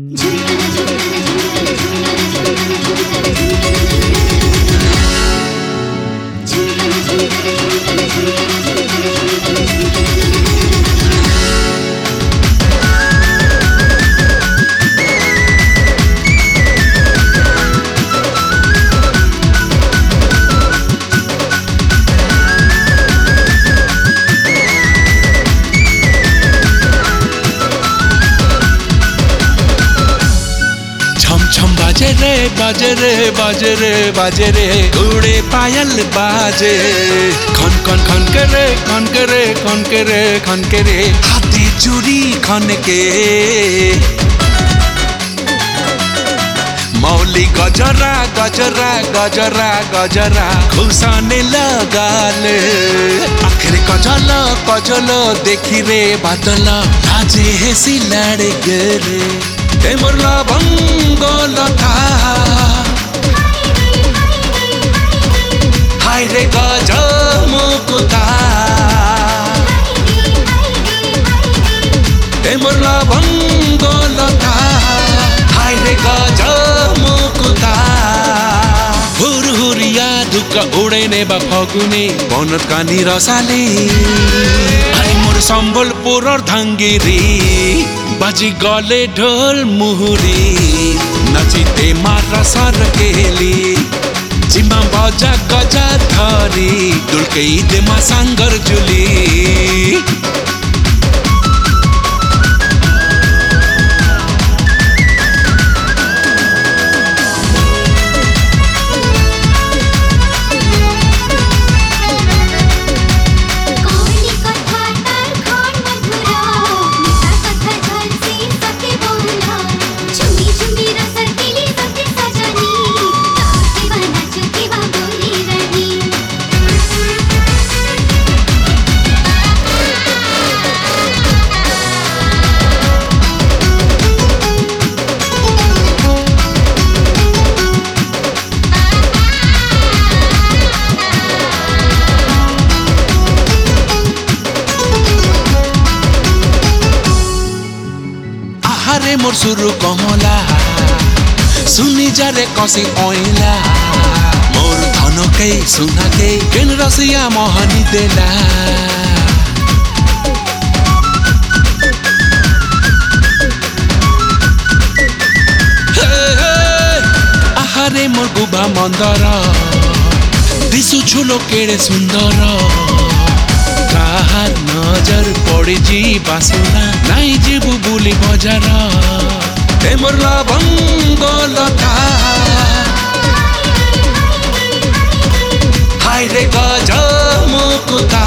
बाजे रे बाजे रे बाजे रे घोड़े पायल बाजे खन खन खन करे खन करे खन करे खन करे हाथी चूड़ी खन के मौली गजरा गजरा गजरा गजरा खुशाने लगाले आखिर कजल कजल देखी रे बादल लाजे हेसी लड़ गरे ते मोर लवंग लता हाय रे गज मुकुता ते मोर लवंग लता हाय रे गज मुकुता हुरहुरिया धुका उड़े ने बा फगुने बनत कानी रसाले अरे मोर सम्बलपुर धांगेरी बाजी गले ढोल मुहुरी नचिते मारा सर केली जिम्मा बजा गजा धरी दुलके दे मा सांगर जुली रे मोर सुरु कमला सुनी जारे कसी ओइला मोर धनके सुनाके केन रसिया मोहनी देला आहारे मोर गुबा मंदर दिसु छुलो केड़े सुंदर काहार नजर पड़े जी बासुना नाई जीबू बुली बजार ते मोर लवंग लता हाय रे गज मुकुता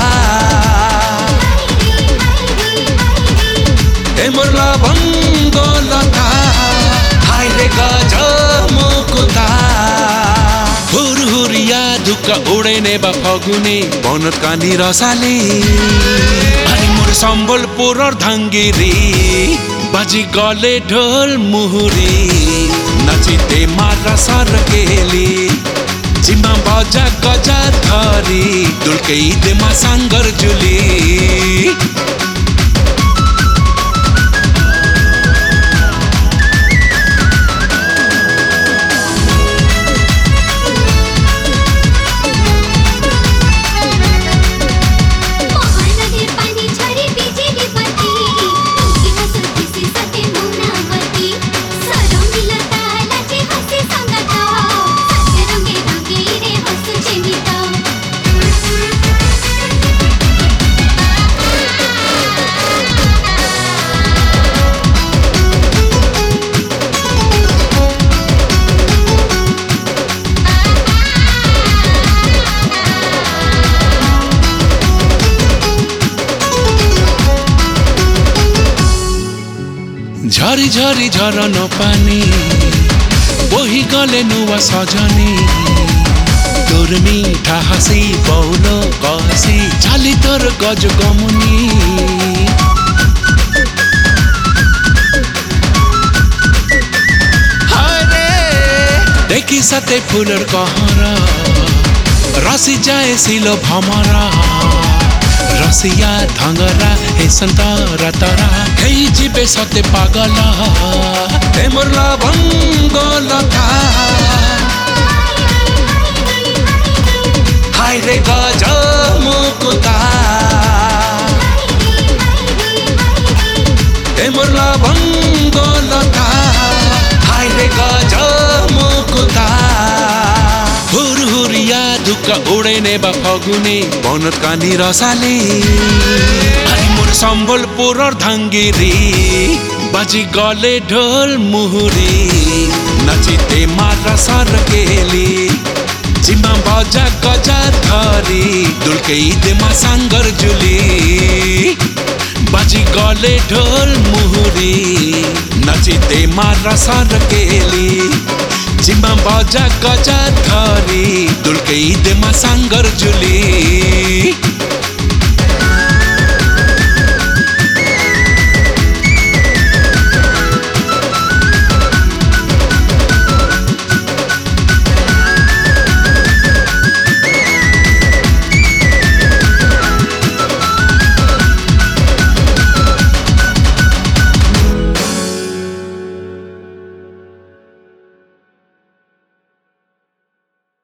ते मोर लवंग लता हाय रे गज मुकुता हुरहुरिया धुका उड़े ने बा फगुने बनत कानी रसाले अरे मोर सम्बलपुर धांगेरी बाजी गले ढोल मुहुरी नचिते मारा सर केली जिम्मा बजा गजा धरी दुलके दे मा सांगर जुली झरी झरी झरन पानी बोही गले नुआ सजनी तोर मीठा हसी बहुलो कहसी चाली तोर गज गमुनी देखी सते फुलर कहर रसी जाए सिलो भमरा रसिया धंगरा हे संतरा तरा हेई जीवे सते पागल हे मोर लवंग लता हाय रे गज मुकुता हे मोर लवंग लता हाय रे गज मुकुता हुरहुरिया धुक्का उड़े ने बा फगुने बनत कानी रसाले अरे मोर सम्बलपुर धांगिरी बाजी गले ढोल मुहुरी नचिते मारा सरकेली जिम्मा बजा गजा धरी दुलके देमा सांगर जुली बाजी गले ढोल मुहुरी नचिते मारा सरकेली जिम्मा बजा गजा धरी दुलके देमा सांगर जुली